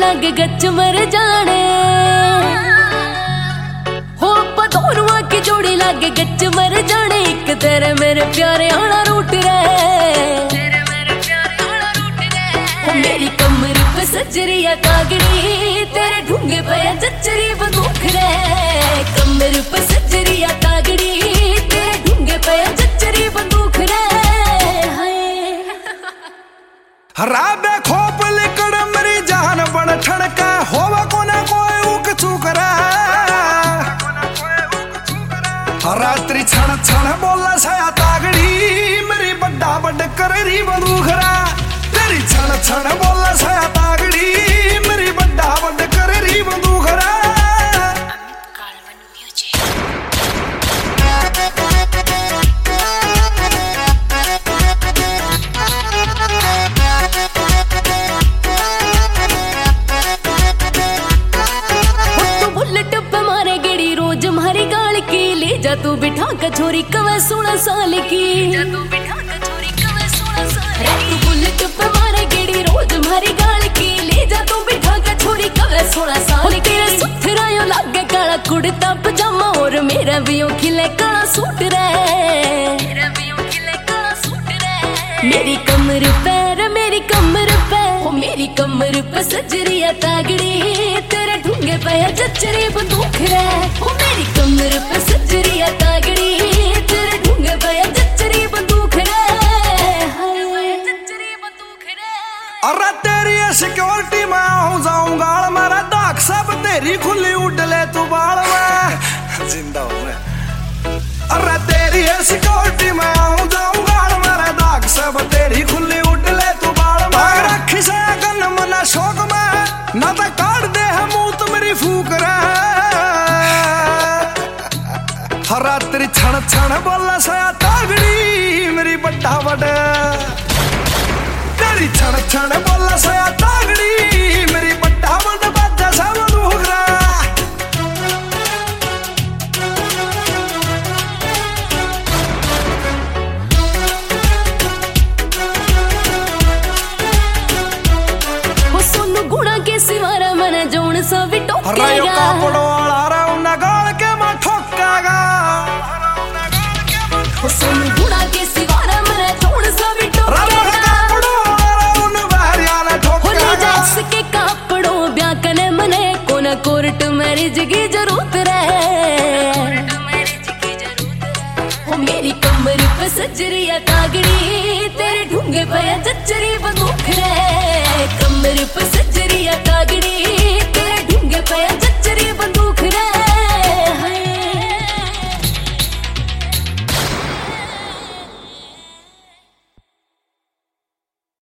लागे गच मर जाने हो पदोरुआ की जोड़ी लागे गच मर जाने। एक तेरे मेरे प्यारे आना रूट रहे मेरी कमर पे सजरिया कागड़ी तेरे ढूंगे पे जचरी बंदूक रे। कमर पे सजरिया कागड़ी तेरे ढूंगे पे जचरी बंदूक रे। राबे खोप लिकड़ मरी जान बन ठड़का होवा कोना कोई उक चुकरा। रात्रि छण छण बोला साया तागड़ी मेरी बड्डा बड कररी बंदूखरा। तेरी छण छण बोला साया तागड़ी मेरी बड्डा बड कररी बंदूखरा। जा तू बिठा कछोरी कवे 16 साल की। तू बुलेट पे मारे गेड़ी रोज मारी गाल की। ले जा तू बिठा कछोरी कवे 16 साल की। तेरे सुथरायो लागे काला कुर्ता पजामा और मेरा भी खिले काला सूट रे। मेरी कमर पे मेरी कमर पे सजरिया तागड़ी तेरे ढूंगे पे जचरी बंदूक रे। मेरी कमर पे सजरिया तागड़ी तेरे ढूंगे पे जचरी बंदूक रे। अरे तेरी सिक्योरिटी में आऊं जाऊं गाल मेरा दाग सब तेरी खुली उड़ ले तू बाल में जिंदा हूं मैं। अरे तेरी सिक्योरिटी में आऊं जाऊं गाल मेरा दाग सब तेरी खुली उड़ ले तू बाल में। रखी से गन मना शौक में ना तो काट दे हम मुंह मेरी फूक रे। रात्रि छण छण बोला साया तागड़ी मेरी बड्डा बड। तेरी छण छण बोला साया तागड़ी मेरी बड्डा बड बाजा सा बंदूखरा। वो सोनू गुणा के सिवारा मन जोन सा भी टोकेगा। रायो कापड़ो वाला रे उन गाल के मैं ठोकागा। वो सोनू गुणा के सिवारा मन जोन सा भी टोकेगा। के कापड़ों ब्याकने मने कोना कोर्ट मैरिज की जरूरत रहे। हो मेरी कमर पे सजरिया कागड़ी तेरे ढूंगे पे जचरी बंदूक रे। कमर पे